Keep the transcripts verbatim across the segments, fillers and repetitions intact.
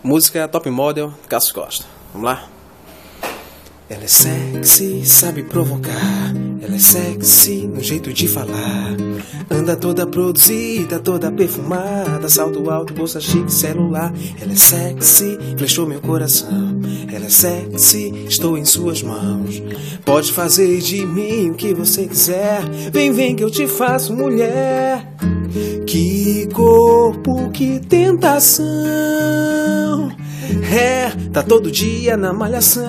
Música Top Model, Cássio Costa. Vamos lá? Ela é sexy, sabe provocar. Ela é sexy no jeito de falar. Anda toda produzida, toda perfumada. Salto alto, bolsa chique, celular. Ela é sexy, flechou meu coração. Ela é sexy, estou em suas mãos. Pode fazer de mim o que você quiser. Vem, vem que eu te faço mulher. Que corpo, que tentação. É, tá todo dia na malhação.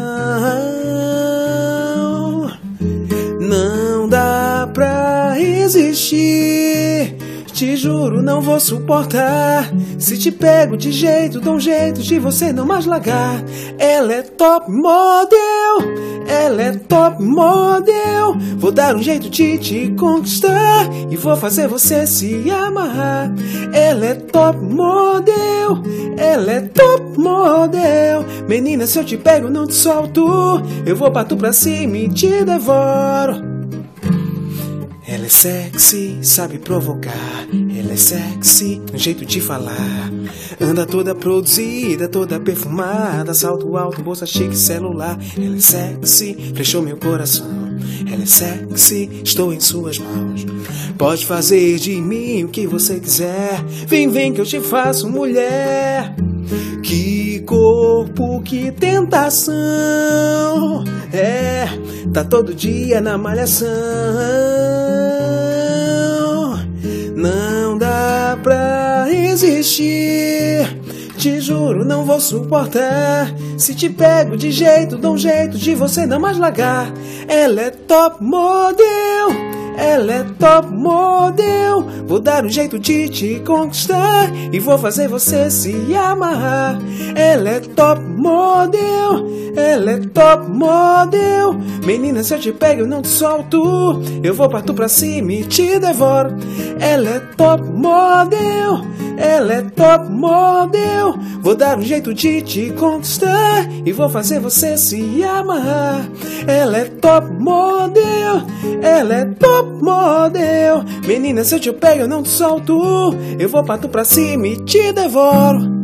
Não dá pra resistir. Te juro, não vou suportar. Se te pego de jeito, dou um jeito de você não mais largar. Ela é top model. Ela é top model. Vou dar um jeito de te conquistar e vou fazer você se amarrar. Ela é top model. Ela é top model. Menina, se eu te pego, não te solto. Eu vou pra tu pra cima e te devoro. Ela é sexy, sabe provocar. Ela é sexy, no jeito de falar. Anda toda produzida, toda perfumada. Salto alto, bolsa chique, celular. Ela é sexy, flechou meu coração. Ela é sexy, estou em suas mãos. Pode fazer de mim o que você quiser. Vem, vem que eu te faço mulher. Que corpo, que tentação. É, tá todo dia na malhação. Não dá pra resistir. Te juro, não vou suportar. Se te pego de jeito, dou um jeito de você não mais largar. Ela é top model. Ela é top model. Vou dar um jeito de te conquistar e vou fazer você se amarrar. Ela é top model. Ela é top model. Menina, se eu te pego, eu não te solto. Eu vou partir pra cima e te devoro. Ela é top model. Ela é top model. Vou dar um jeito de te conquistar e vou fazer você se amarrar. Ela é top model. Ela é top model. Menina, se eu te pego, eu não te solto. Eu vou partir pra cima e te devoro.